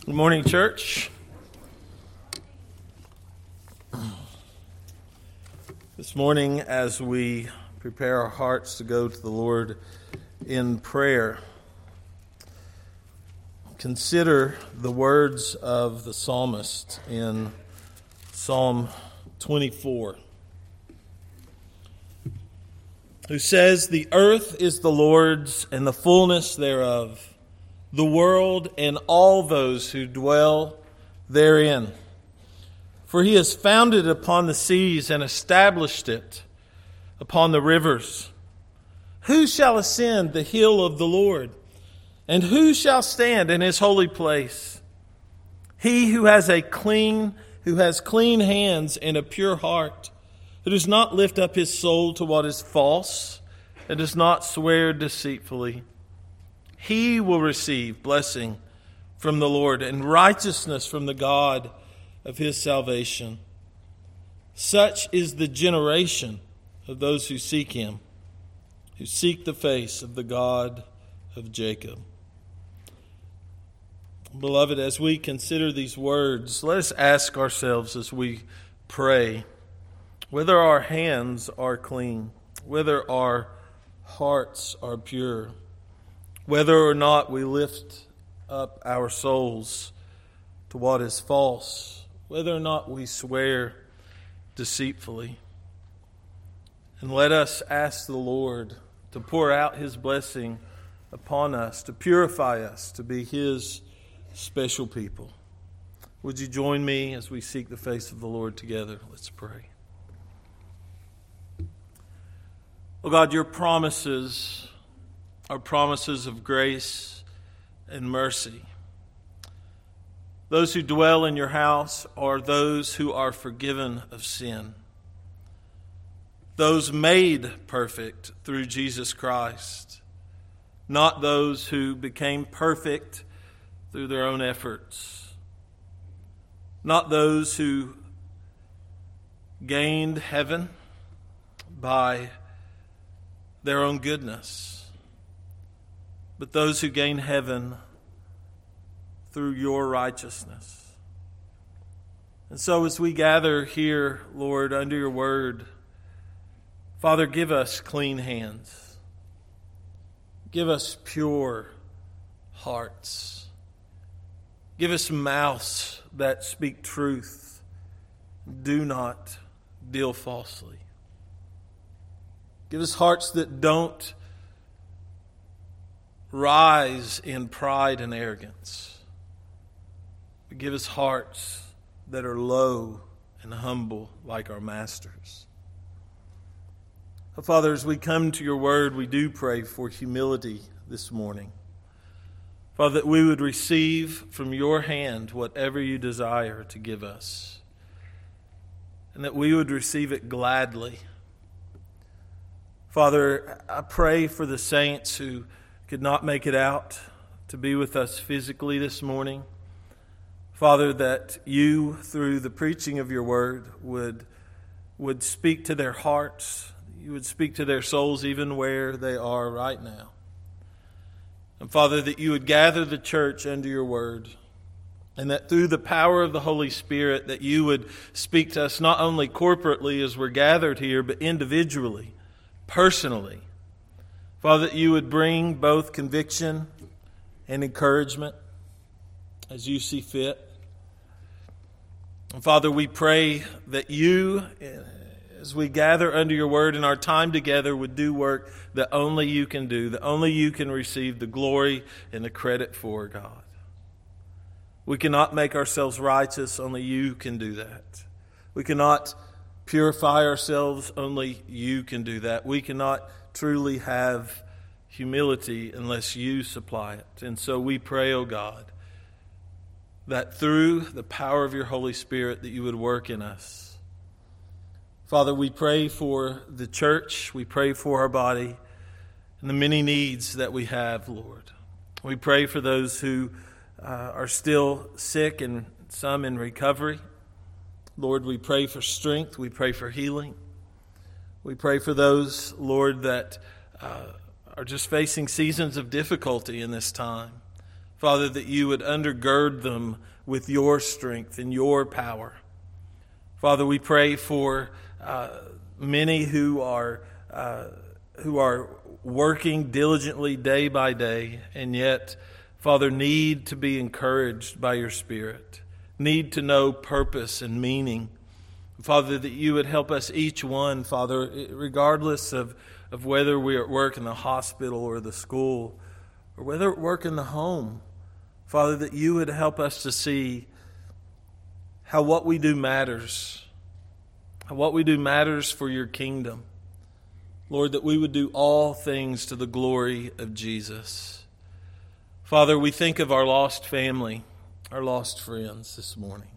Good morning, church. This morning, as we prepare our hearts to go to the Lord in prayer, consider the words of the psalmist in Psalm 24, who says, "The earth is the Lord's and the fullness thereof, the world and all those who dwell therein. For he has founded it upon the seas and established it upon the rivers. Who shall ascend the hill of the Lord? And who shall stand in his holy place? He who has clean hands and a pure heart, who does not lift up his soul to what is false, and does not swear deceitfully. He will receive blessing from the Lord and righteousness from the God of his salvation. Such is the generation of those who seek him, who seek the face of the God of Jacob." Beloved, as we consider these words, let us ask ourselves as we pray whether our hands are clean, whether our hearts are pure, whether or not we lift up our souls to what is false, whether or not we swear deceitfully. And let us ask the Lord to pour out his blessing upon us, to purify us, to be his special people. Would you join me as we seek the face of the Lord together? Let's pray. Oh God, your promises are promises of grace and mercy. Those who dwell in your house are those who are forgiven of sin, those made perfect through Jesus Christ, not those who became perfect through their own efforts, not those who gained heaven by their own goodness, but those who gain heaven through your righteousness. And so as we gather here, Lord, under your word, Father, give us clean hands. Give us pure hearts. Give us mouths that speak truth. Do not deal falsely. Give us hearts that don't rise in pride and arrogance. But give us hearts that are low and humble like our Master's. Father, as we come to your word, we do pray for humility this morning. Father, that we would receive from your hand whatever you desire to give us, and that we would receive it gladly. Father, I pray for the saints who could not make it out to be with us physically this morning. Father, that you, through the preaching of your word, would speak to their hearts. You would speak to their souls even where they are right now. And Father, that you would gather the church under your word, and that through the power of the Holy Spirit, that you would speak to us not only corporately as we're gathered here, but individually, personally. Father, that you would bring both conviction and encouragement as you see fit. And Father, we pray that you, as we gather under your word in our time together, would do work that only you can do, that only you can receive the glory and the credit for, God. We cannot make ourselves righteous, only you can do that. We cannot purify ourselves, only you can do that. We cannot truly have humility unless you supply it. And so we pray, O God, that through the power of your Holy Spirit that you would work in us. Father, we pray for the church. We pray for our body and the many needs that we have, Lord. We pray for those who are still sick and some in recovery. Lord, we pray for strength. We pray for healing. We pray for those, Lord, that are just facing seasons of difficulty in this time. Father, that you would undergird them with your strength and your power. Father, we pray for many who are working diligently day by day, and yet, Father, need to be encouraged by your Spirit, need to know purpose and meaning. Father, that you would help us each one, Father, regardless of whether we are at work in the hospital or the school, or whether at work in the home, Father, that you would help us to see how what we do matters, how what we do matters for your kingdom. Lord, that we would do all things to the glory of Jesus. Father, we think of our lost family, our lost friends this morning.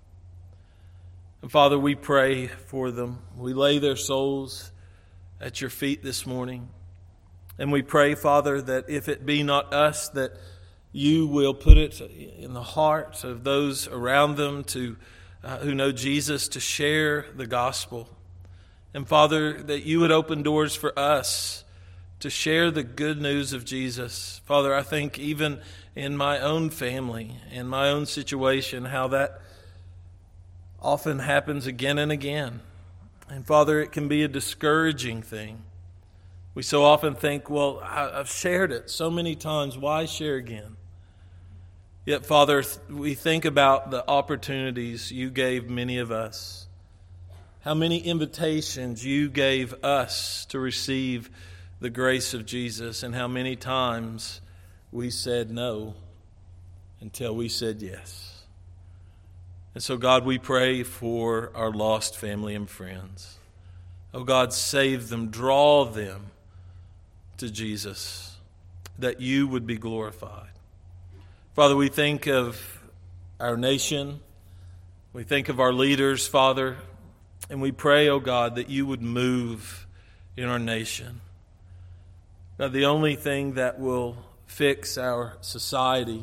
And Father, we pray for them. We lay their souls at your feet this morning. And we pray, Father, that if it be not us, that you will put it in the hearts of those around them to who know Jesus to share the gospel. And Father, that you would open doors for us to share the good news of Jesus. Father, I think even in my own family, in my own situation, how that often happens again and again. And Father, it can be a discouraging thing. We so often think, well, I've shared it so many times, why share again? Yet, Father, we think about the opportunities you gave many of us, how many invitations you gave us to receive the grace of Jesus, and how many times we said no until we said yes. And so, God, we pray for our lost family and friends. Oh, God, save them, draw them to Jesus, that you would be glorified. Father, we think of our nation. We think of our leaders, Father, and we pray, oh God, that you would move in our nation. God, the only thing that will fix our society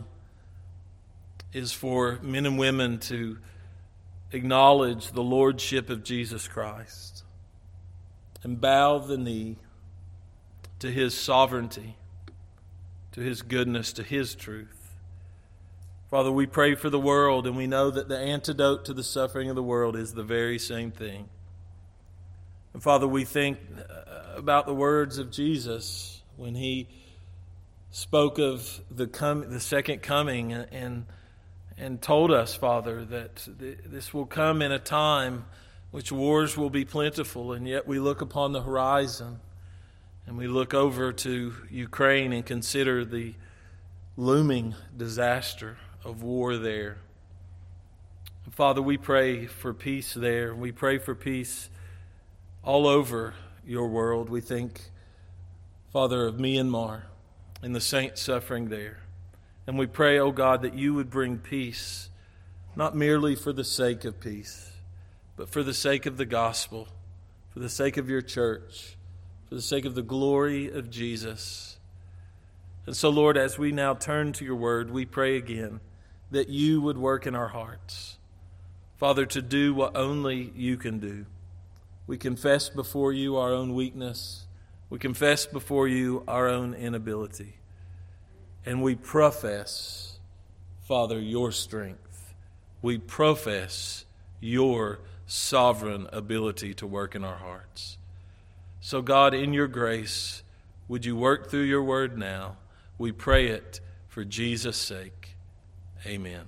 is for men and women to acknowledge the lordship of Jesus Christ and bow the knee to his sovereignty, to his goodness, to his truth. Father, we pray for the world, and we know that the antidote to the suffering of the world is the very same thing. And Father, we think about the words of Jesus when he spoke of the second coming and told us, Father, that this will come in a time which wars will be plentiful, and yet we look upon the horizon and we look over to Ukraine and consider the looming disaster of war there. Father, we pray for peace there. We pray for peace all over your world. We think, Father, of Myanmar and the saints suffering there. And we pray, oh God, that you would bring peace, not merely for the sake of peace, but for the sake of the gospel, for the sake of your church, for the sake of the glory of Jesus. And so, Lord, as we now turn to your word, we pray again that you would work in our hearts, Father, to do what only you can do. We confess before you our own weakness. We confess before you our own inability. And we profess, Father, your strength. We profess your sovereign ability to work in our hearts. So, God, in your grace, would you work through your word now? We pray it for Jesus' sake. Amen.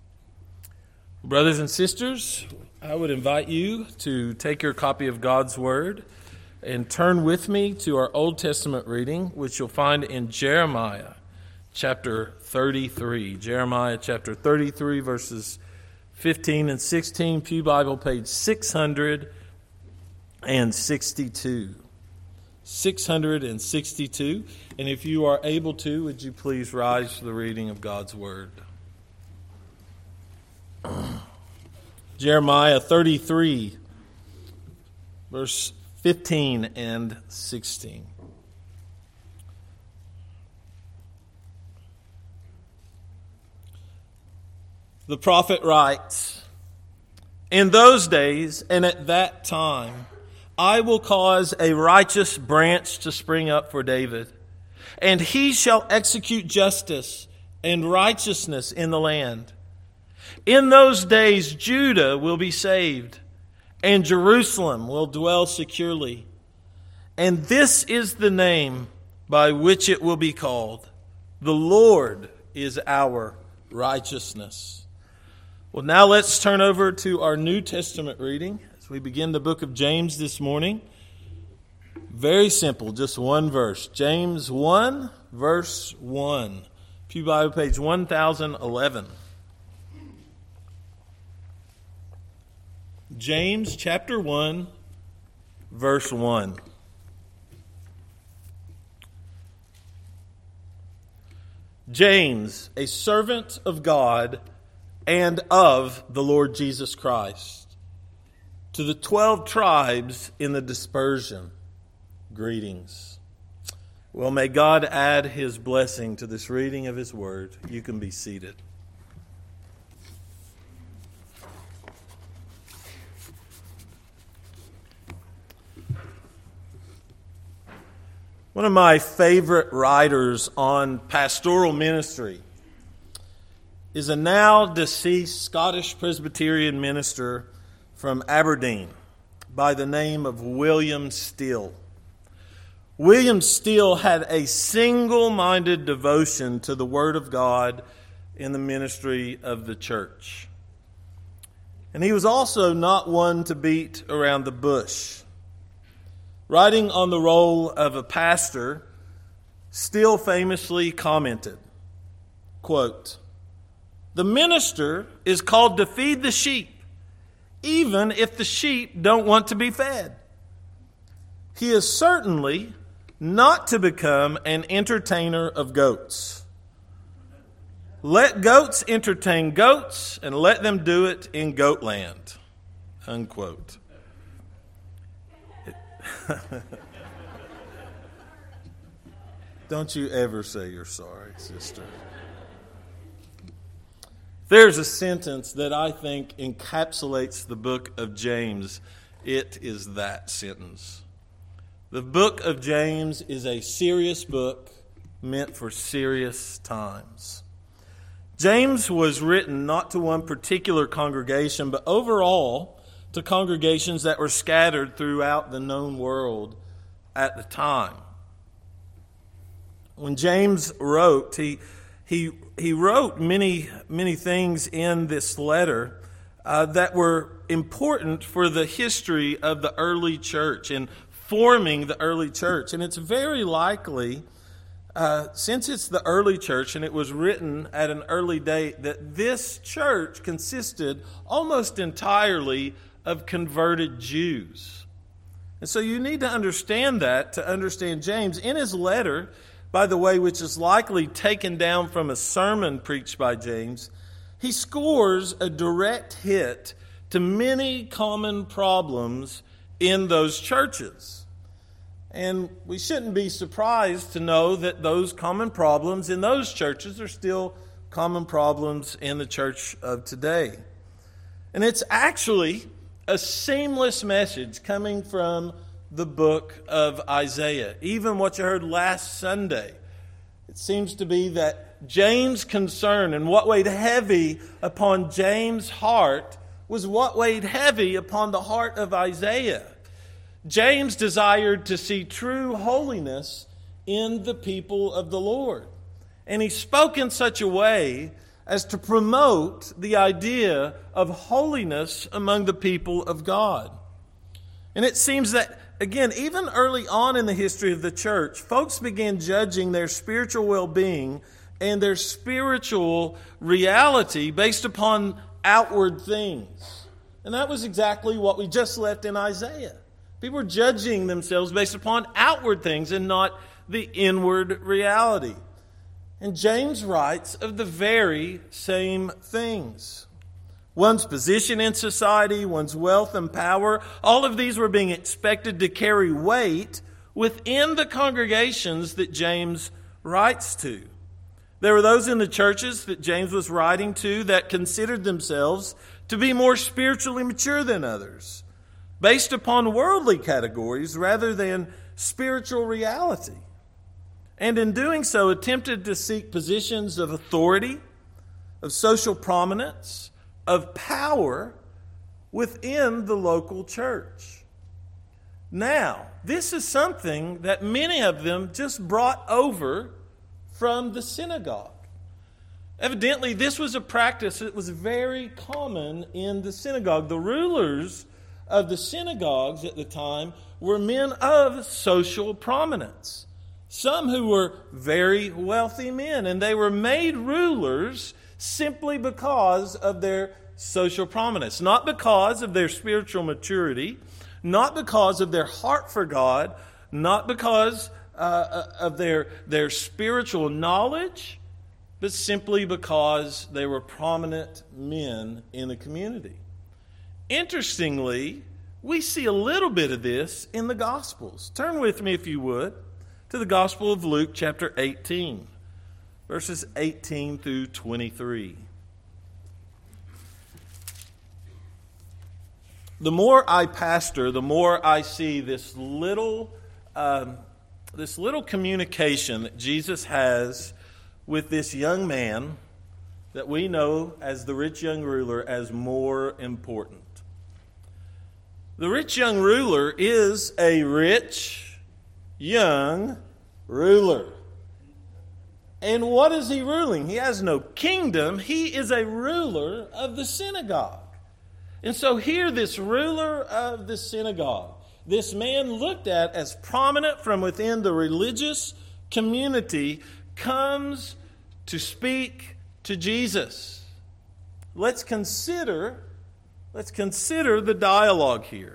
Brothers and sisters, I would invite you to take your copy of God's Word and turn with me to our Old Testament reading, which you'll find in Jeremiah chapter 33. Jeremiah chapter 33, verses 15 and 16, Pew Bible, page 662. 662. And if you are able to, would you please rise to the reading of God's Word? Jeremiah 33, verse 15 and 16. The prophet writes, "In those days and at that time, I will cause a righteous branch to spring up for David, and he shall execute justice and righteousness in the land. In those days, Judah will be saved, and Jerusalem will dwell securely. And this is the name by which it will be called: the Lord is our righteousness. Well, now let's turn over to our New Testament reading as we begin the book of James this morning. Very simple, just one verse. James 1, verse 1. Pew Bible page 1011. James chapter 1, verse 1. James, a servant of God and of the Lord Jesus Christ, to the 12 tribes in the dispersion, greetings. Well, may God add His blessing to this reading of His Word. You can be seated. One of my favorite writers on pastoral ministry is a now deceased Scottish Presbyterian minister from Aberdeen by the name of William Steele. William Steele had a single-minded devotion to the Word of God in the ministry of the church. And he was also not one to beat around the bush. Writing on the role of a pastor, Steele famously commented, quote, "The minister is called to feed the sheep, even if the sheep don't want to be fed. He is certainly not to become an entertainer of goats. Let goats entertain goats, and let them do it in goatland." Unquote. Don't you ever say you're sorry, sister. There's a sentence that I think encapsulates the book of James. It is that sentence. The book of James is a serious book meant for serious times. James was written not to one particular congregation, but overall to congregations that were scattered throughout the known world at the time. When James wrote, he wrote many things in this letter that were important for the history of the early church and forming the early church. And it's very likely, since it's the early church and it was written at an early date, that this church consisted almost entirely of converted Jews. And so you need to understand that to understand James. In his letter, by the way, which is likely taken down from a sermon preached by James, he scores a direct hit to many common problems in those churches. And we shouldn't be surprised to know that those common problems in those churches are still common problems in the church of today. And it's actually a seamless message coming from the book of Isaiah. Even what you heard last Sunday. It seems to be that James' concern and what weighed heavy upon James' heart was what weighed heavy upon the heart of Isaiah. James desired to see true holiness in the people of the Lord. And he spoke in such a way as to promote the idea of holiness among the people of God. And it seems that, again, even early on in the history of the church, folks began judging their spiritual well-being and their spiritual reality based upon outward things. And that was exactly what we just left in Isaiah. People were judging themselves based upon outward things and not the inward reality. And James writes of the very same things. One's position in society, one's wealth and power, all of these were being expected to carry weight within the congregations that James writes to. There were those in the churches that James was writing to that considered themselves to be more spiritually mature than others, based upon worldly categories rather than spiritual reality. and in doing so attempted to seek positions of authority, of social prominence, of power within the local church. Now, this is something that many of them just brought over from the synagogue. Evidently, this was a practice that was very common in the synagogue. The rulers of the synagogues at the time were men of social prominence. Some who were very wealthy men, and they were made rulers simply because of their social prominence, not because of their spiritual maturity, not because of their heart for God, not because of their spiritual knowledge, but simply because they were prominent men in the community. Interestingly, we see a little bit of this in the Gospels. Turn with me, if you would, to the Gospel of Luke, chapter 18, verses 18 through 23. The more I pastor, the more I see this little communication that Jesus has with this young man that we know as the rich young ruler as more important. The rich young ruler is a rich young ruler. And what is he ruling? He has no kingdom. He is a ruler of the synagogue. And so here, this ruler of the synagogue, this man looked at as prominent from within the religious community, comes to speak to Jesus. Let's consider the dialogue here.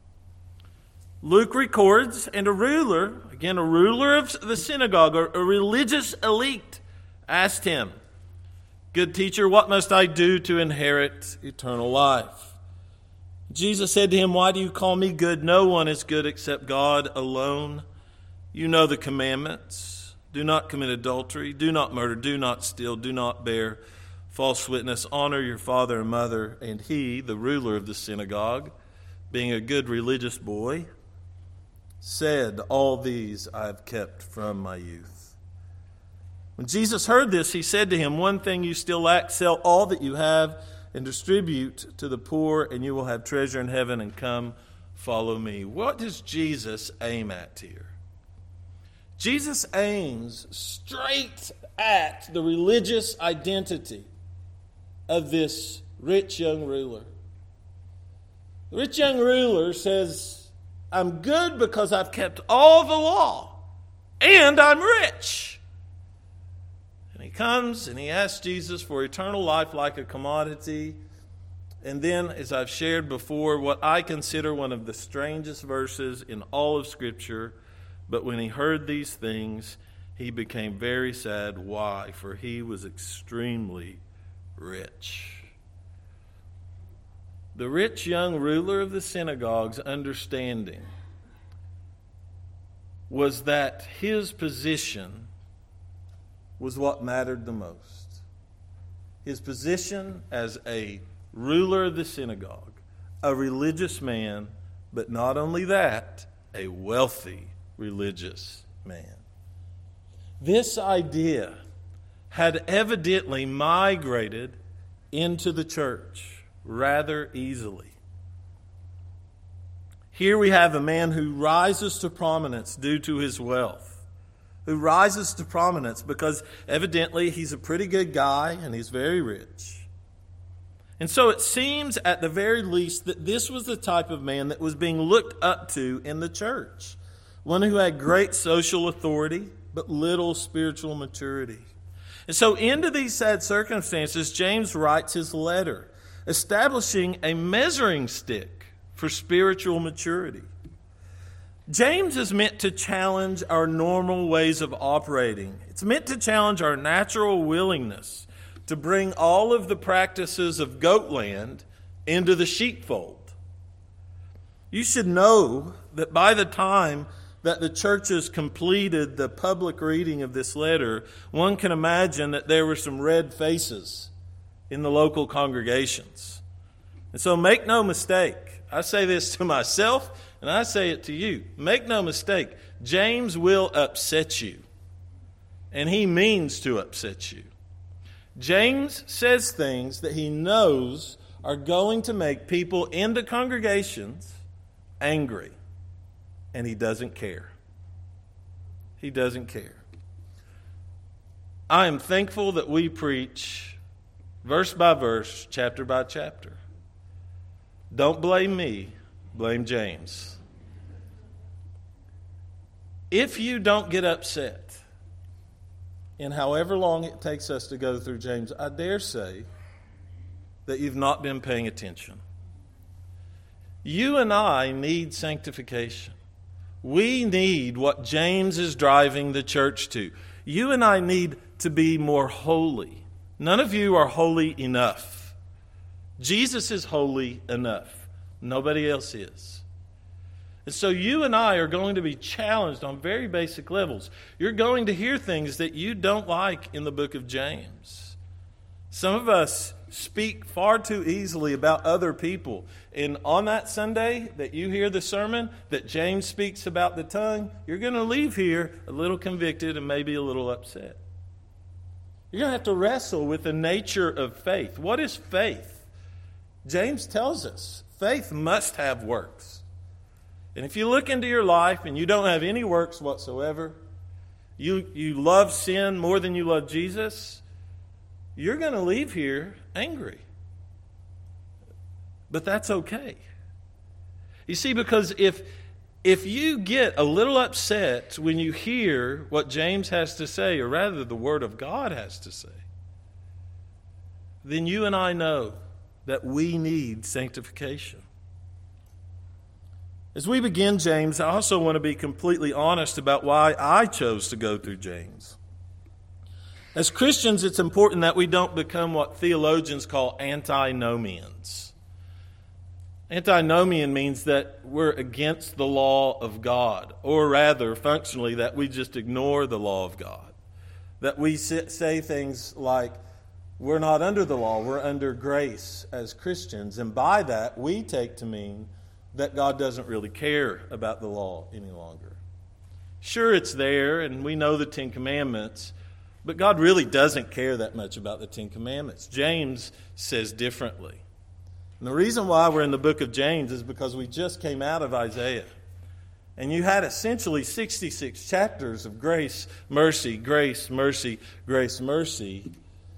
Luke records, and a ruler of the synagogue, or a religious elite, asked him, "Good teacher, what must I do to inherit eternal life?" Jesus said to him, "Why do you call me good? No one is good except God alone. You know the commandments. Do not commit adultery. Do not murder. Do not steal. Do not bear false witness. Honor your father and mother." And he, the ruler of the synagogue, being a good religious boy, said, "All these I have kept from my youth." When Jesus heard this, he said to him, "One thing you still lack. Sell all that you have and distribute to the poor, and you will have treasure in heaven, and come follow me." What does Jesus aim at here? Jesus aims straight at the religious identity of this rich young ruler. The rich young ruler says, "I'm good because I've kept all the law, and I'm rich." And he comes and he asks Jesus for eternal life like a commodity. And then, as I've shared before, what I consider one of the strangest verses in all of Scripture, but when he heard these things, he became very sad. Why? For he was extremely rich. The rich young ruler of the synagogue's understanding was that his position was what mattered the most. His position as a ruler of the synagogue, a religious man, but not only that, a wealthy religious man. This idea had evidently migrated into the church rather easily. Here we have a man who rises to prominence due to his wealth, who rises to prominence because evidently he's a pretty good guy and he's very rich. And so it seems at the very least that this was the type of man that was being looked up to in the church, one who had great social authority but little spiritual maturity. And so into these sad circumstances, James writes his letter, establishing a measuring stick for spiritual maturity. James is meant to challenge our normal ways of operating. It's meant to challenge our natural willingness to bring all of the practices of Goatland into the sheepfold. You should know that by the time that the churches completed the public reading of this letter, one can imagine that there were some red faces in the local congregations. And so make no mistake, I say this to myself and I say it to you. Make no mistake, James will upset you. and he means to upset you. James says things that he knows are going to make people in the congregations angry, and he doesn't care. He doesn't care. I am thankful that we preach verse by verse, chapter by chapter. Don't blame me, blame James. If you don't get upset in however long it takes us to go through James, I dare say that you've not been paying attention. You and I need sanctification. We need what James is driving the church to. You and I need to be more holy. None of you are holy enough. Jesus is holy enough. Nobody else is. And so you and I are going to be challenged on very basic levels. You're going to hear things that you don't like in the book of James. Some of us speak far too easily about other people. And on that Sunday that you hear the sermon that James speaks about the tongue, you're going to leave here a little convicted and maybe a little upset. You're going to have to wrestle with the nature of faith. What is faith? James tells us faith must have works. And if you look into your life and you don't have any works whatsoever, you love sin more than you love Jesus, you're going to leave here angry. But that's okay. You see, because if you get a little upset when you hear what James has to say, or rather the Word of God has to say, then you and I know that we need sanctification. As we begin James, I also want to be completely honest about why I chose to go through James. As Christians, it's important that we don't become what theologians call antinomians. Antinomian means that we're against the law of God, or rather, functionally, that we just ignore the law of God. That we say things like, we're not under the law, we're under grace as Christians. And by that, we take to mean that God doesn't really care about the law any longer. Sure, it's there, and we know the Ten Commandments, but God really doesn't care that much about the Ten Commandments. James says differently. And the reason why we're in the book of James is because we just came out of Isaiah. And you had essentially 66 chapters of grace, mercy, grace, mercy, grace, mercy.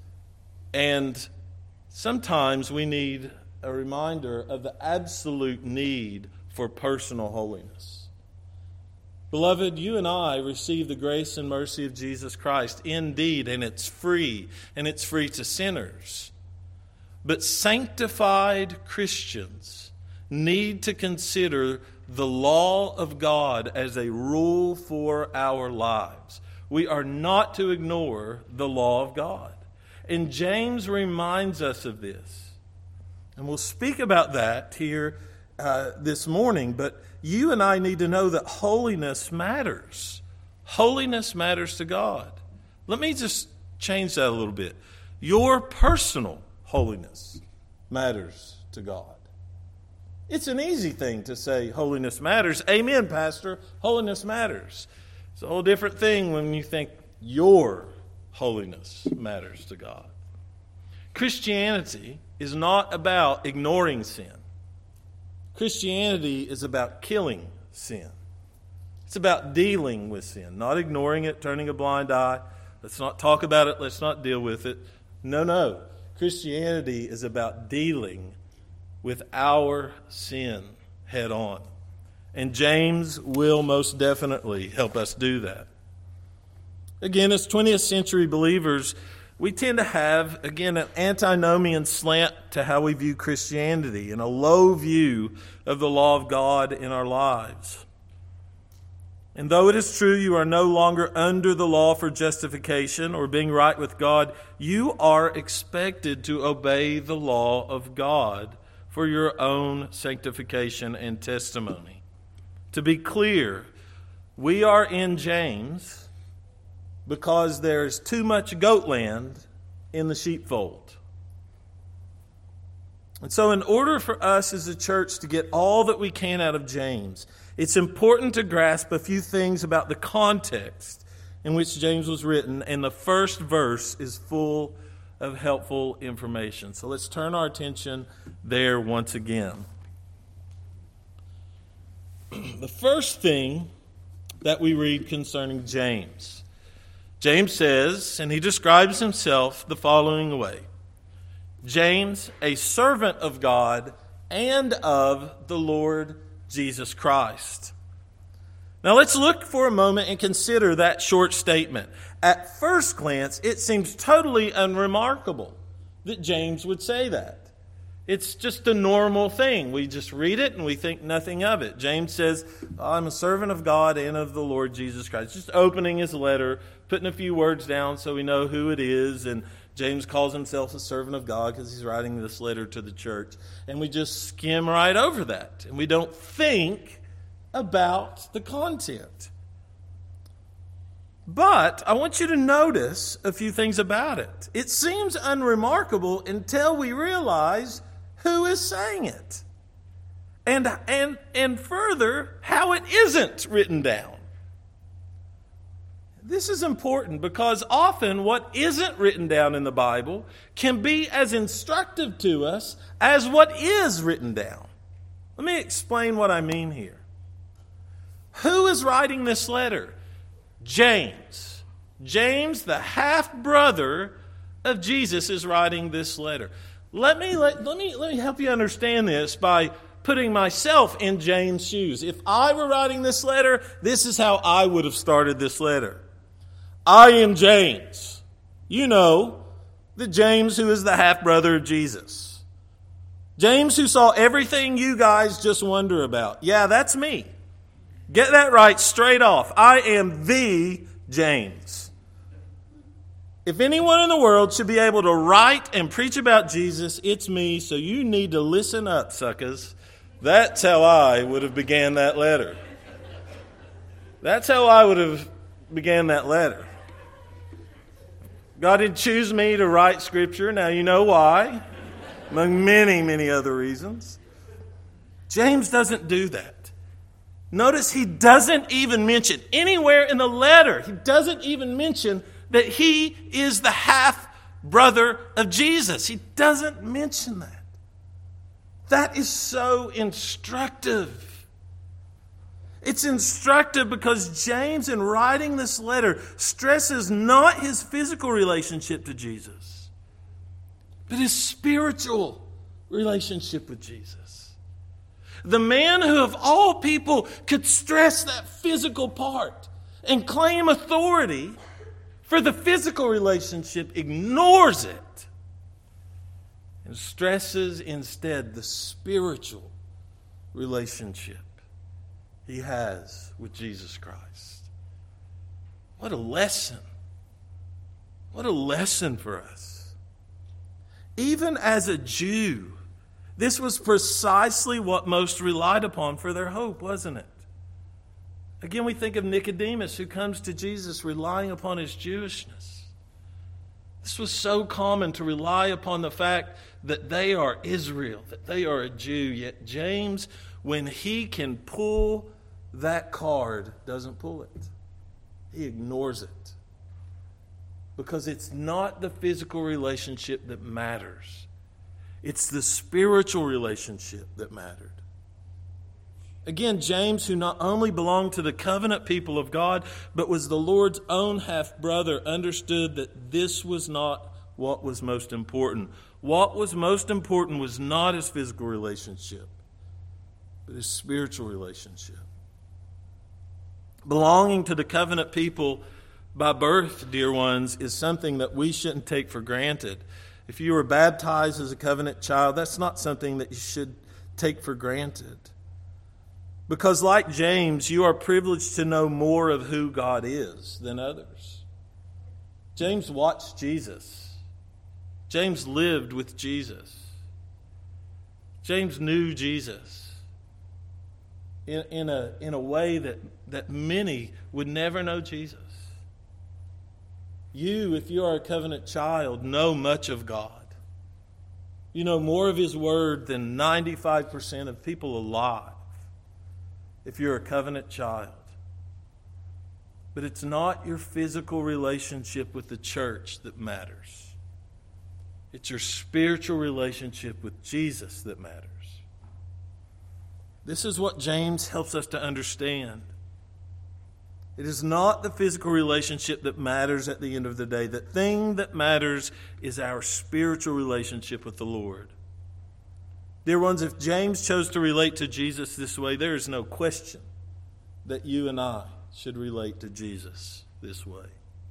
And sometimes we need a reminder of the absolute need for personal holiness. Beloved, you and I receive the grace and mercy of Jesus Christ indeed, and it's free to sinners. But sanctified Christians need to consider the law of God as a rule for our lives. We are not to ignore the law of God. And James reminds us of this. And we'll speak about that here this morning. But you and I need to know that holiness matters. Holiness matters to God. Let me just change that a little bit. Your personal holiness matters to God. It's an easy thing to say holiness matters. Amen, Pastor. Holiness matters. It's a whole different thing when you think your holiness matters to God. Christianity is not about ignoring sin. Christianity is about killing sin. It's about dealing with sin, not ignoring it, turning a blind eye. Let's not talk about it. Let's not deal with it. No. Christianity is about dealing with our sin head on. And James will most definitely help us do that. Again, as 20th century believers, we tend to have, again, an antinomian slant to how we view Christianity and a low view of the law of God in our lives. And though it is true you are no longer under the law for justification or being right with God, you are expected to obey the law of God for your own sanctification and testimony. To be clear, we are in James because there's too much goat land in the sheepfold. And so in order for us as a church to get all that we can out of James, it's important to grasp a few things about the context in which James was written, and the first verse is full of helpful information. So let's turn our attention there once again. The first thing that we read concerning James. James says, and he describes himself the following way. James, a servant of God and of the Lord Jesus Christ. Now let's look for a moment and consider that short statement. At first glance, it seems totally unremarkable that James would say that. It's just a normal thing. We just read it and we think nothing of it. James says, I'm a servant of God and of the Lord Jesus Christ. Just opening his letter, putting a few words down so we know who it is. And James calls himself a servant of God because he's writing this letter to the church. And we just skim right over that. And we don't think about the content. But I want you to notice a few things about it. It seems unremarkable until we realize who is saying it. And further, how it isn't written down. This is important because often what isn't written down in the Bible can be as instructive to us as what is written down. Let me explain what I mean here. Who is writing this letter? James. James, the half-brother of Jesus, is writing this letter. Let me help you understand this by putting myself in James' shoes. If I were writing this letter, this is how I would have started this letter. I am James. You know, the James who is the half-brother of Jesus. James who saw everything you guys just wonder about. Yeah, that's me. Get that right straight off. I am the James. If anyone in the world should be able to write and preach about Jesus, it's me, so you need to listen up, suckers. That's how I would have began that letter. That's how I would have began that letter. God didn't choose me to write Scripture. Now you know why, among many, many other reasons. James doesn't do that. Notice he doesn't even mention anywhere in the letter, he doesn't even mention that he is the half-brother of Jesus. He doesn't mention that. That is so instructive. It's instructive because James, in writing this letter, stresses not his physical relationship to Jesus, but his spiritual relationship with Jesus. The man who of all people could stress that physical part and claim authority for the physical relationship ignores it and stresses instead the spiritual relationship he has with Jesus Christ. What a lesson. What a lesson for us. Even as a Jew, this was precisely what most relied upon for their hope, wasn't it? Again, we think of Nicodemus, who comes to Jesus relying upon his Jewishness. This was so common to rely upon the fact that they are Israel, that they are a Jew. Yet James, when he can pull that card, doesn't pull it. He ignores it. Because it's not the physical relationship that matters. It's the spiritual relationship that mattered. Again, James, who not only belonged to the covenant people of God, but was the Lord's own half-brother, understood that this was not what was most important. What was most important was not his physical relationship, but his spiritual relationship. Belonging to the covenant people by birth, dear ones, is something that we shouldn't take for granted. If you were baptized as a covenant child, that's not something that you should take for granted. Because like James, you are privileged to know more of who God is than others. James watched Jesus. James lived with Jesus. James knew Jesus in a way that many would never know Jesus. You, if you are a covenant child, know much of God. You know more of His Word than 95% of people alive. If you're a covenant child. But it's not your physical relationship with the church that matters. It's your spiritual relationship with Jesus that matters. This is what James helps us to understand. It is not the physical relationship that matters at the end of the day. The thing that matters is our spiritual relationship with the Lord. Dear ones, if James chose to relate to Jesus this way, there is no question that you and I should relate to Jesus this way.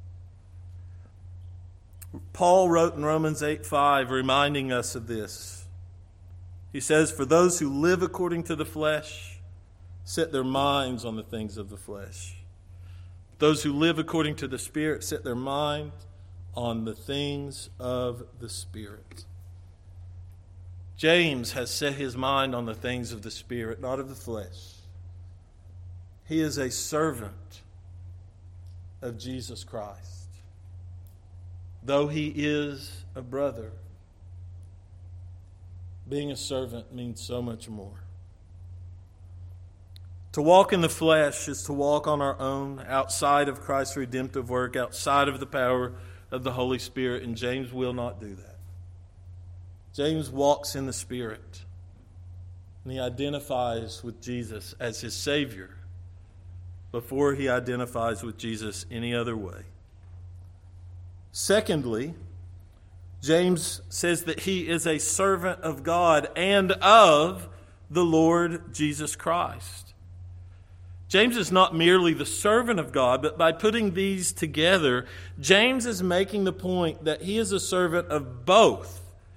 Paul wrote in Romans 8:5, reminding us of this. He says, "For those who live according to the flesh set their minds on the things of the flesh. Those who live according to the Spirit set their mind on the things of the Spirit." James has set his mind on the things of the Spirit, not of the flesh. He is a servant of Jesus Christ. Though he is a brother, being a servant means so much more. To walk in the flesh is to walk on our own, outside of Christ's redemptive work, outside of the power of the Holy Spirit, and James will not do that. James walks in the Spirit, and he identifies with Jesus as his Savior before he identifies with Jesus any other way. Secondly, James says that he is a servant of God and of the Lord Jesus Christ. James is not merely the servant of God, but by putting these together, James is making the point that he is a servant of both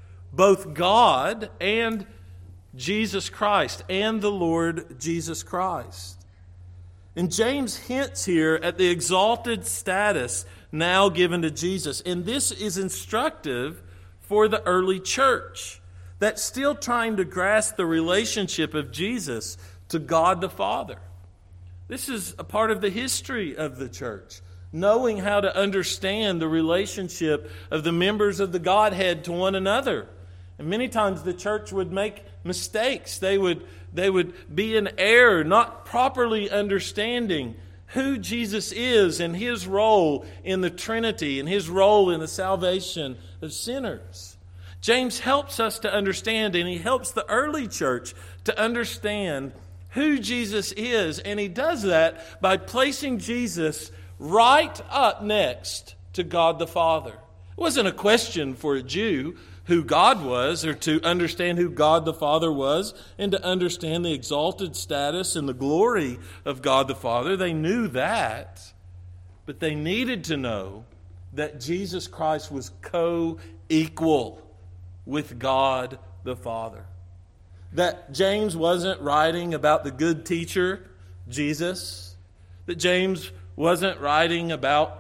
God and Jesus Christ, and the Lord Jesus Christ. And James hints here at the exalted status now given to Jesus. And this is instructive for the early church that's still trying to grasp the relationship of Jesus to God the Father. This is a part of the history of the church, knowing how to understand the relationship of the members of the Godhead to one another. And many times the church would make mistakes. They would be in error, not properly understanding who Jesus is and his role in the Trinity and his role in the salvation of sinners. James helps us to understand, and he helps the early church to understand who Jesus is. And he does that by placing Jesus right up next to God the Father. It wasn't a question for a Jew who God was, or to understand who God the Father was, and to understand the exalted status and the glory of God the Father. They knew that, but they needed to know that Jesus Christ was co-equal with God the Father. That James wasn't writing about the good teacher, Jesus. That James wasn't writing about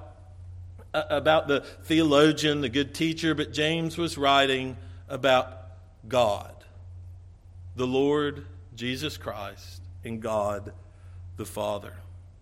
the theologian, the good teacher, but James was writing about God, the Lord Jesus Christ, and God the Father.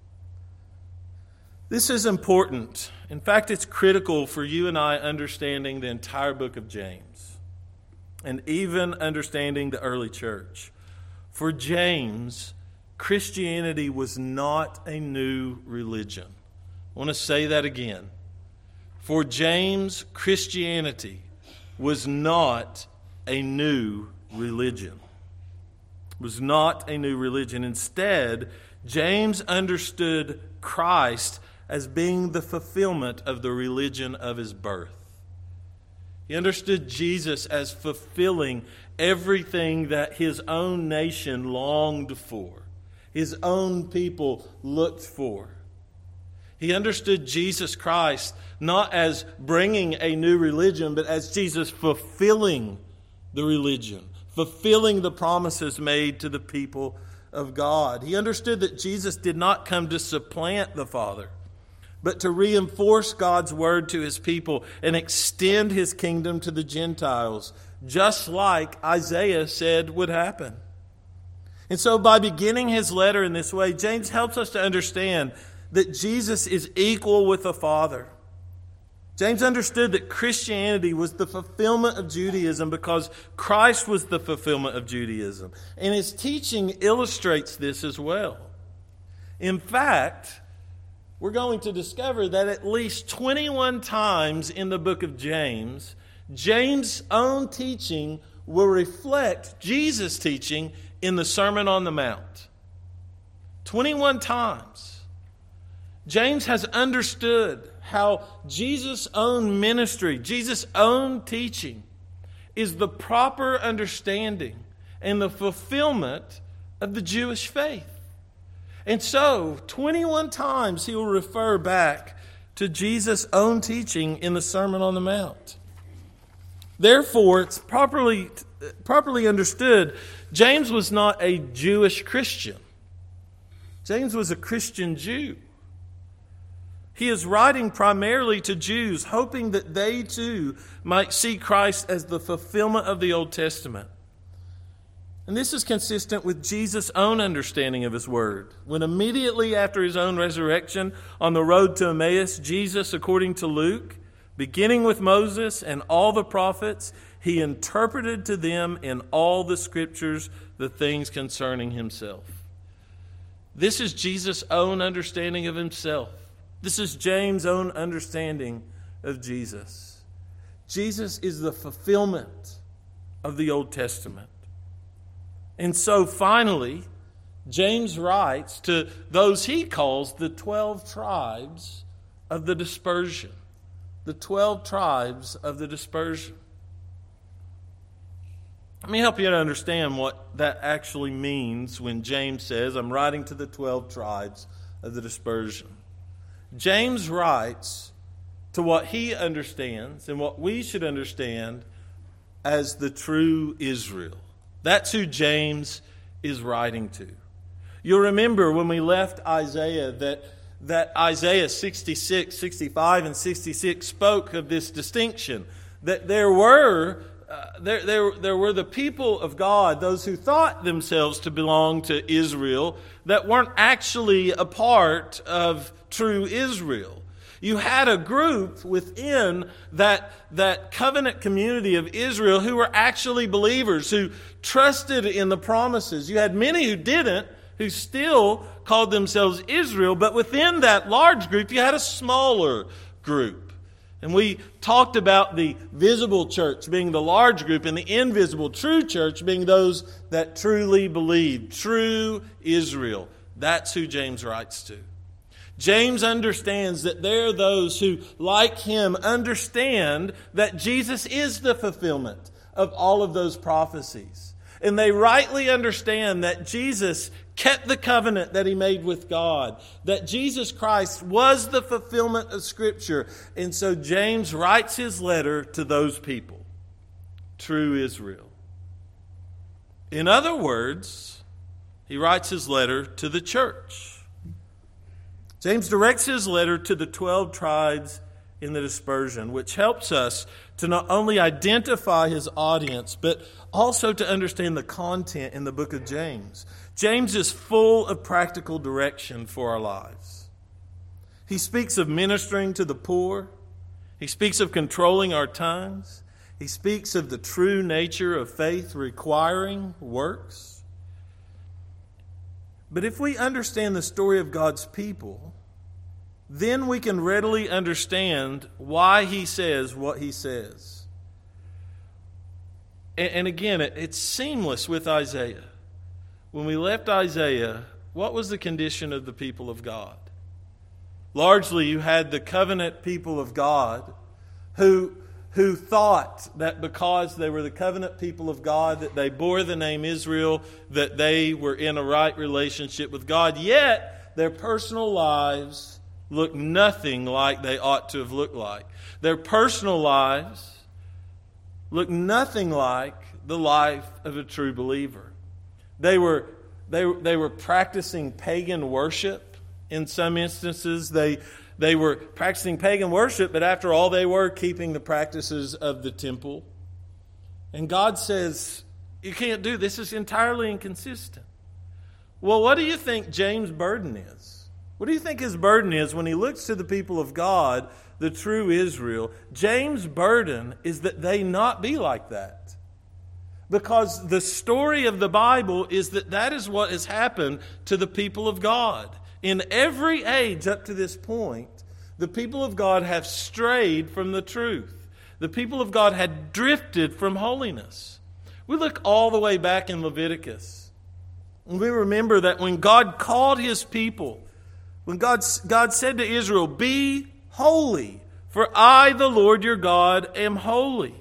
This is important. In fact, it's critical for you and I understanding the entire book of James, and even understanding the early church. For James, Christianity was not a new religion. I want to say that again. For James, Christianity was not a new religion. It was not a new religion. Instead, James understood Christ as being the fulfillment of the religion of his birth. He understood Jesus as fulfilling everything that his own nation longed for, his own people looked for. He understood Jesus Christ not as bringing a new religion, but as Jesus fulfilling the religion, fulfilling the promises made to the people of God. He understood that Jesus did not come to supplant the Father, but to reinforce God's word to his people and extend his kingdom to the Gentiles, just like Isaiah said would happen. And so by beginning his letter in this way, James helps us to understand that Jesus is equal with the Father. James understood that Christianity was the fulfillment of Judaism because Christ was the fulfillment of Judaism. And his teaching illustrates this as well. In fact, we're going to discover that at least 21 times in the book of James, James' own teaching will reflect Jesus' teaching in the Sermon on the Mount. 21 times. James has understood how Jesus' own ministry, Jesus' own teaching, is the proper understanding and the fulfillment of the Jewish faith. And so, 21 times he will refer back to Jesus' own teaching in the Sermon on the Mount. Therefore, it's properly understood, James was not a Jewish Christian. James was a Christian Jew. He is writing primarily to Jews, hoping that they too might see Christ as the fulfillment of the Old Testament. And this is consistent with Jesus' own understanding of his word. When immediately after his own resurrection on the road to Emmaus, Jesus, according to Luke, beginning with Moses and all the prophets, he interpreted to them in all the scriptures the things concerning himself. This is Jesus' own understanding of himself. This is James' own understanding of Jesus. Jesus is the fulfillment of the Old Testament. And so finally, James writes to those he calls the 12 tribes of the dispersion. The 12 tribes of the dispersion. Let me help you to understand what that actually means when James says, I'm writing to the 12 tribes of the dispersion. James writes to what he understands and what we should understand as the true Israel. That's who James is writing to. You'll remember when we left Isaiah that Isaiah 66, 65, and 66 spoke of this distinction. That there were the people of God, those who thought themselves to belong to Israel, that weren't actually a part of true Israel. You had a group within that covenant community of Israel who were actually believers, who trusted in the promises. You had many who didn't, who still called themselves Israel, but within that large group you had a smaller group. And we talked about the visible church being the large group and the invisible true church being those that truly believed, true Israel. That's who James writes to. James understands that there are those who, like him, understand that Jesus is the fulfillment of all of those prophecies. And they rightly understand that Jesus kept the covenant that he made with God, that Jesus Christ was the fulfillment of Scripture. And so James writes his letter to those people, true Israel. In other words, he writes his letter to the church. James directs his letter to the 12 tribes in the dispersion, which helps us to not only identify his audience, but also to understand the content in the book of James. James is full of practical direction for our lives. He speaks of ministering to the poor. He speaks of controlling our tongues. He speaks of the true nature of faith requiring works. But if we understand the story of God's people, then we can readily understand why he says what he says. And again, it's seamless with Isaiah. When we left Isaiah, what was the condition of the people of God? Largely, you had the covenant people of God who thought that because they were the covenant people of God, that they bore the name Israel, that they were in a right relationship with God, yet their personal lives looked nothing like they ought to have looked like. Their personal lives looked nothing like the life of a true believer. They were practicing pagan worship in some instances. They were practicing pagan worship, but after all, they were keeping the practices of the temple. And God says, you can't do this. This is entirely inconsistent. Well, what do you think James' burden is? What do you think his burden is when he looks to the people of God, the true Israel? James' burden is that they not be like that. Because the story of the Bible is that is what has happened to the people of God. In every age up to this point, the people of God have strayed from the truth. The people of God had drifted from holiness. We look all the way back in Leviticus. And we remember that when God called His people, when God said to Israel, "Be holy, for I, the Lord your God, am holy."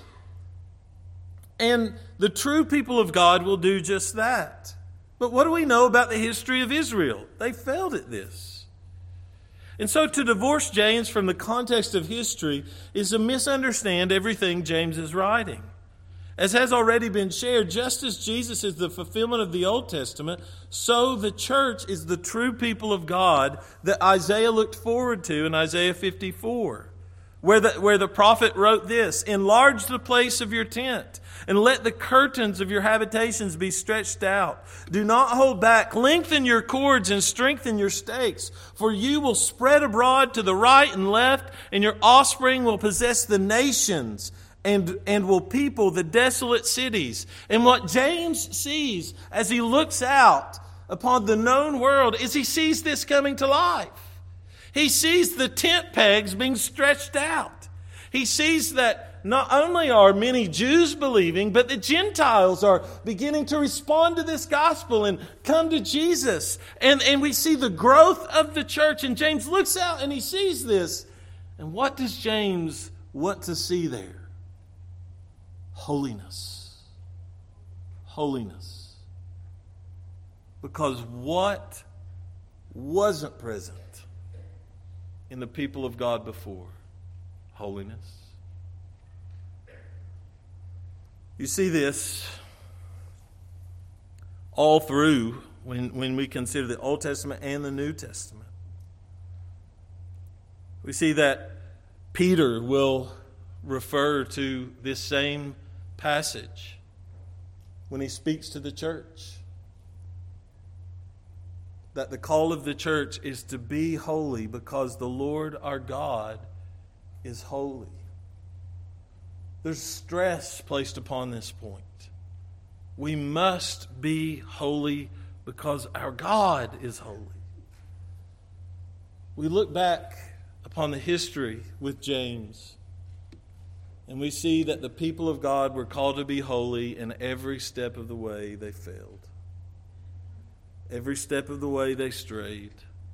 And the true people of God will do just that. But what do we know about the history of Israel? They failed at this. And so to divorce James from the context of history is to misunderstand everything James is writing. As has already been shared, just as Jesus is the fulfillment of the Old Testament, so the church is the true people of God that Isaiah looked forward to in Isaiah 54, where the prophet wrote this: "Enlarge the place of your tent, and let the curtains of your habitations be stretched out. Do not hold back. Lengthen your cords and strengthen your stakes, for you will spread abroad to the right and left, and your offspring will possess the nations and will people the desolate cities." And what James sees as he looks out upon the known world is he sees this coming to life. He sees the tent pegs being stretched out. He sees that not only are many Jews believing, but the Gentiles are beginning to respond to this gospel and come to Jesus. And we see the growth of the church. And James looks out and he sees this. And what does James want to see there? Holiness. Holiness. Because what wasn't present in the people of God before? Holiness. You see this all through when we consider the Old Testament and the New Testament. We see that Peter will refer to this same passage when he speaks to the church. That the call of the church is to be holy because the Lord our God is holy. There's stress placed upon this point. We must be holy because our God is holy. We look back upon the history with James, and we see that the people of God were called to be holy, and every step of the way they failed. Every step of the way they strayed.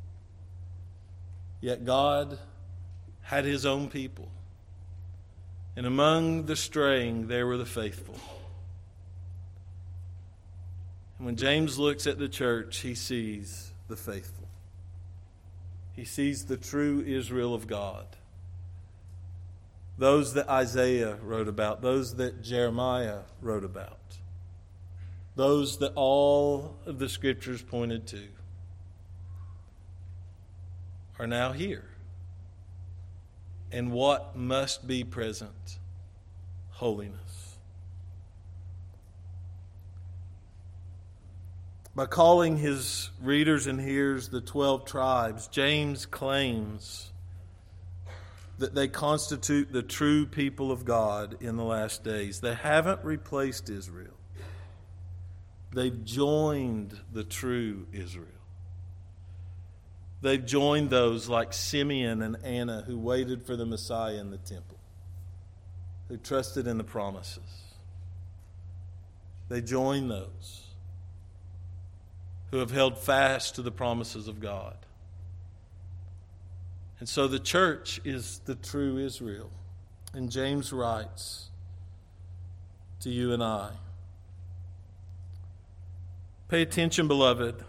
Yet God had His own people. And among the straying, there were the faithful. And when James looks at the church, he sees the faithful. He sees the true Israel of God. Those that Isaiah wrote about, those that Jeremiah wrote about, those that all of the Scriptures pointed to, are now here. And what must be present? Holiness. By calling his readers and hearers the 12 tribes, James claims that they constitute the true people of God in the last days. They haven't replaced Israel. They've joined the true Israel. They've joined those like Simeon and Anna who waited for the Messiah in the temple, who trusted in the promises. They join those who have held fast to the promises of God. And so the church is the true Israel. And James writes to you and I, pay attention, beloved,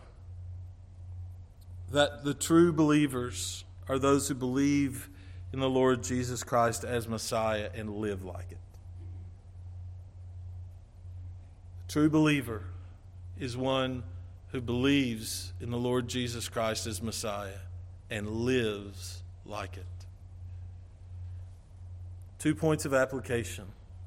that the true believers are those who believe in the Lord Jesus Christ as Messiah and live like it. The true believer is one who believes in the Lord Jesus Christ as Messiah and lives like it. 2 points of application.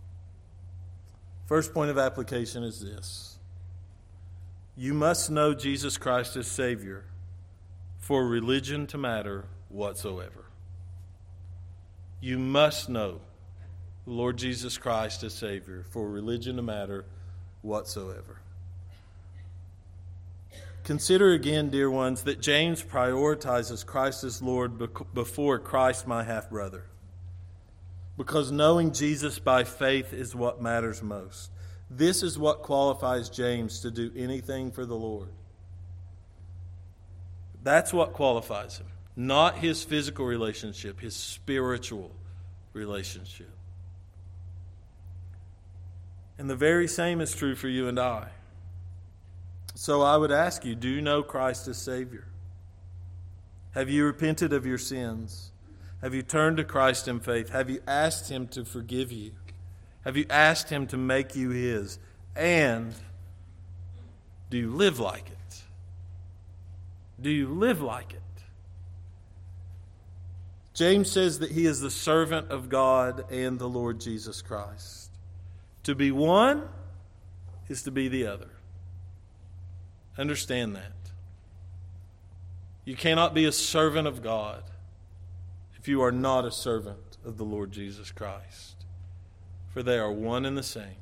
First point of application is this: you must know Jesus Christ as Savior for religion to matter whatsoever. You must know the Lord Jesus Christ as Savior for religion to matter whatsoever. consider again, dear ones, that James prioritizes Christ as Lord before Christ, my half-brother. Because knowing Jesus by faith is what matters most. This is what qualifies James to do anything for the Lord. That's what qualifies him. Not his physical relationship, his spiritual relationship. And the very same is true for you and I. So I would ask you, do you know Christ as Savior? Have you repented of your sins? Have you turned to Christ in faith? Have you asked Him to forgive you? Have you asked Him to make you His? And do you live like it? Do you live like it? James says that he is the servant of God and the Lord Jesus Christ. To be one is to be the other. Understand that. You cannot be a servant of God if you are not a servant of the Lord Jesus Christ. For they are one and the same.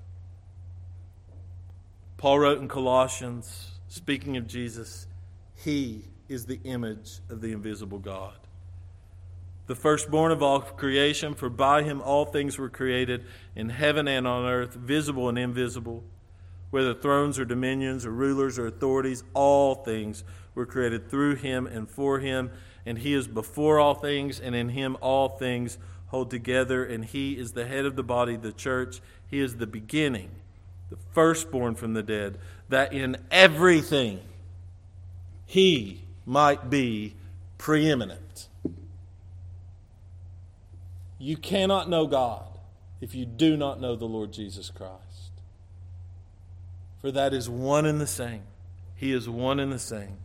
Paul wrote in Colossians, speaking of Jesus, He is the image of the invisible God, the firstborn of all creation, for by Him all things were created in heaven and on earth, visible and invisible, whether thrones or dominions or rulers or authorities, all things were created through Him and for Him, and He is before all things, and in Him all things hold together, and He is the head of the body, the church. He is the beginning, the firstborn from the dead, that in everything He might be preeminent. You cannot know God if you do not know the Lord Jesus Christ. For that is one and the same. He is one and the same.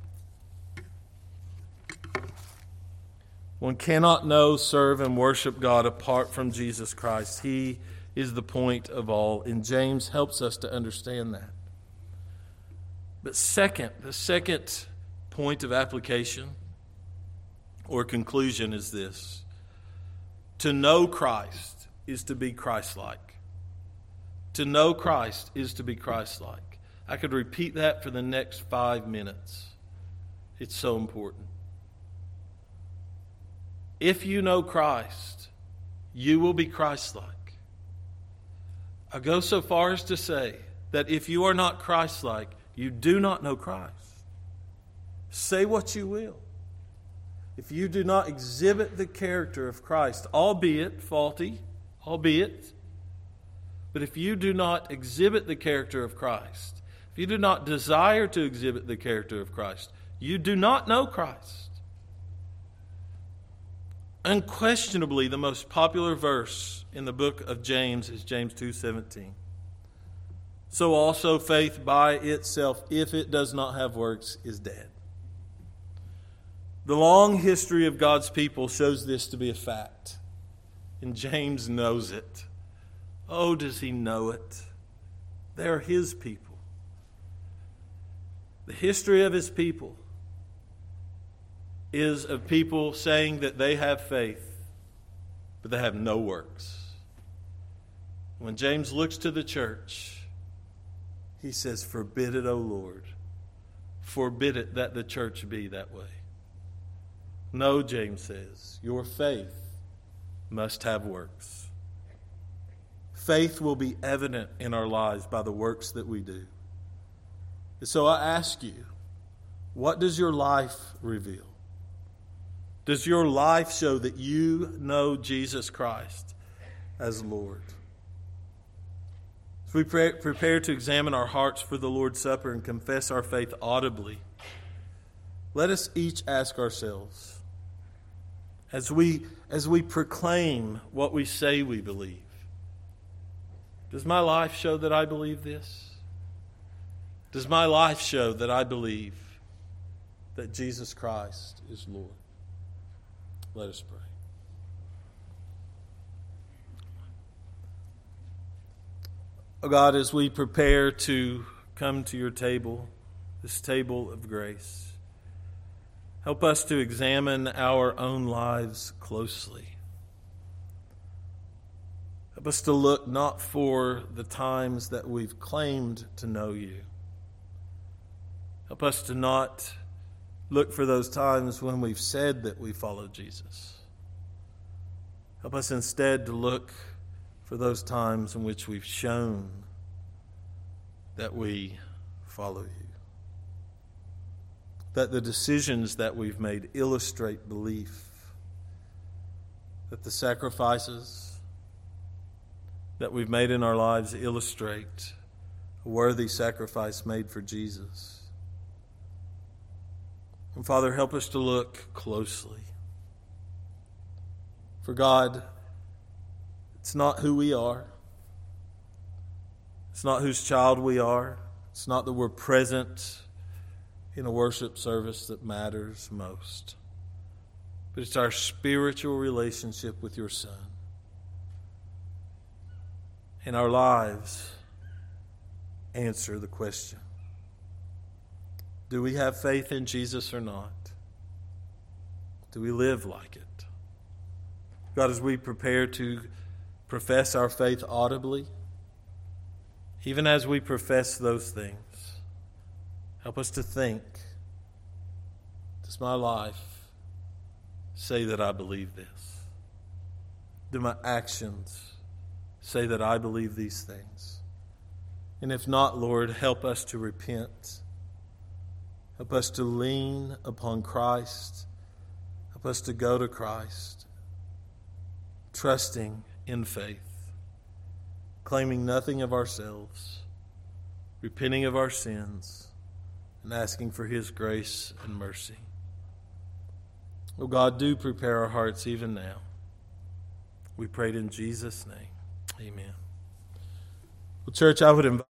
One cannot know, serve, and worship God apart from Jesus Christ. He is the point of all, and James helps us to understand that. But the second point of application or conclusion is this. To know Christ is to be Christ-like. To know Christ is to be Christ-like. I could repeat that for the next 5 minutes. It's so important. If you know Christ, you will be Christ-like. I go so far as to say that if you are not Christ-like, you do not know Christ. Say what you will. If you do not exhibit the character of Christ, albeit faulty, but if you do not exhibit the character of Christ, if you do not desire to exhibit the character of Christ, you do not know Christ. Unquestionably, the most popular verse in the book of James is James 2:17. So also faith by itself, if it does not have works, is dead. The long history of God's people shows this to be a fact. And James knows it. Oh, does he know it? They are his people. The history of his people is of people saying that they have faith, but they have no works. When James looks to the church, he says, forbid it, O Lord. Forbid it that the church be that way. No, James says, your faith must have works. Faith will be evident in our lives by the works that we do. So I ask you, what does your life reveal? Does your life show that you know Jesus Christ as Lord? As we prepare to examine our hearts for the Lord's Supper and confess our faith audibly, let us each ask ourselves, as we proclaim what we say we believe, does my life show that I believe this? Does my life show that I believe that Jesus Christ is Lord? Let us pray. Oh God, as we prepare to come to your table, this table of grace, help us to examine our own lives closely. Help us to look not for the times that we've claimed to know you. Help us to not look for those times when we've said that we follow Jesus. Help us instead to look for those times in which we've shown that we follow you. That the decisions that we've made illustrate belief. That the sacrifices that we've made in our lives illustrate a worthy sacrifice made for Jesus. And Father, help us to look closely. For God, it's not who we are. It's not whose child we are. It's not that we're present in a worship service that matters most. But it's our spiritual relationship with your Son. And our lives answer the question. Do we have faith in Jesus or not? Do we live like it? God, as we prepare to profess our faith audibly, even as we profess those things, help us to think, does my life say that I believe this? Do my actions say that I believe these things? And if not, Lord, help us to repent. Help us to lean upon Christ. Help us to go to Christ, trusting in faith, claiming nothing of ourselves, repenting of our sins, and asking for His grace and mercy. Oh God, do prepare our hearts even now. We prayed in Jesus' name. Amen. Well, church, I would invite